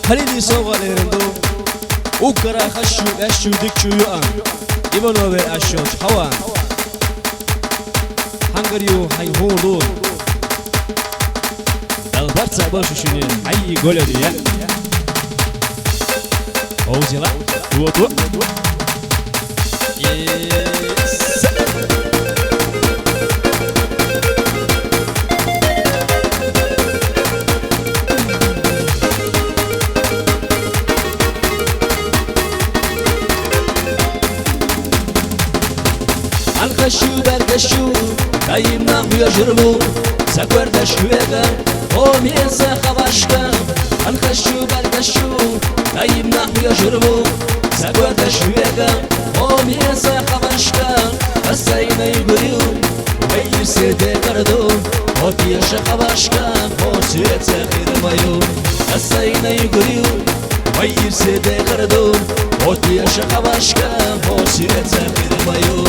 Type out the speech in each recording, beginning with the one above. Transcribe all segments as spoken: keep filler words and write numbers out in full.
Halili soğalarında Ukara haşu eşu dikçuyu an İbano ve aşoç havan Hangariyo hayholu Dalbartsa başuşunu hayyi gol ediyor Oğuzela Uotu Yes Alkashu berkashu Dayim nahuya jırbu Sakwerde şüvega O miyesa kavaşka Alkashu berkashu Dayim nahuya jırbu Sakwerde şüvega O miyesa kavaşka Asayna yuguriu Veyir sede kardu O tiyasha kavaşka O süetse khirmayu Asayna yuguriu Veyir sede kardu O tiyasha kavaşka O süetse khirmayu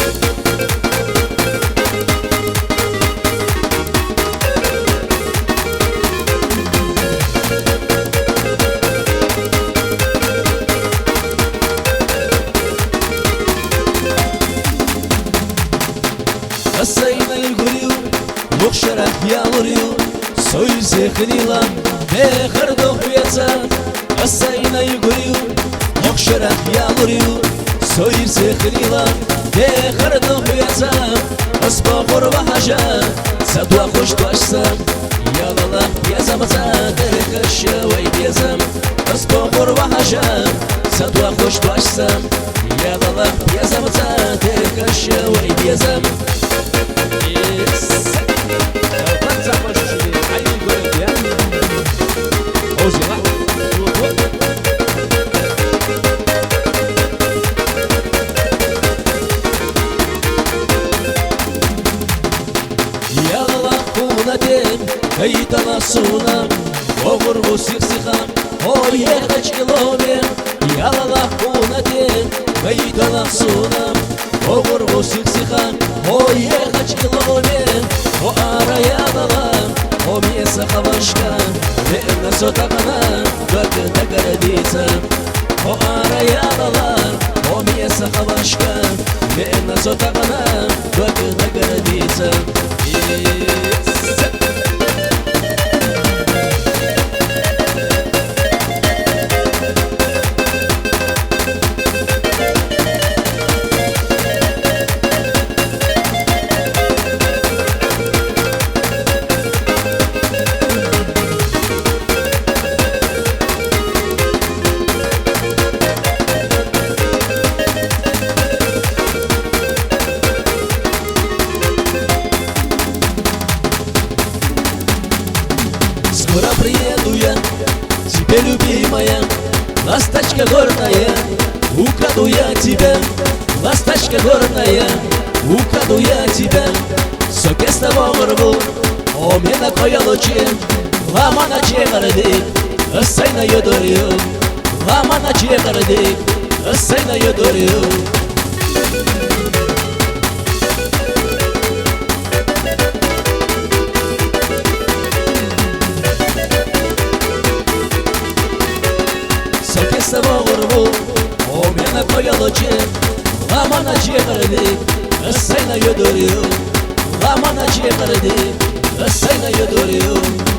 Asayna yuguriu Mukhshara yaluriu Soy zekhnila Bekhar dohuyatsa Asayna yuguriu Mukhshara yaluriu Soy zekhnila Bekhar dohuyatsa Asba khurba haja Sadwa khosh toashsa Yalala yazamza Derkasha way yazam Asba khurba haja Sadwa khosh toashsa Yalala yazamza Derkasha way yazam Haytala suna Oğur bu siksiha O yehaç kilome Yalala hunaten Haytala suna Oğur bu siksiha O yehaç kilome O araya dala O miyesa kavaşka Ve sotaqana Dörtte garadisa O araya dala O miyesa kavaşka Ve sotaqana Dörtte garadisa Скоро приеду я, тебе любимая, ласточка горная, украду я тебя, ласточка горная, украду я тебя, соке с тобой рву, о меня коялоче, ламана чегарды, сайна йодорю, ламана чегарды, сайна йодорю. Савогорву, о меня коялоче, ламана чегарды, сайна йодорю, ламана чегарды, сайна йодорю.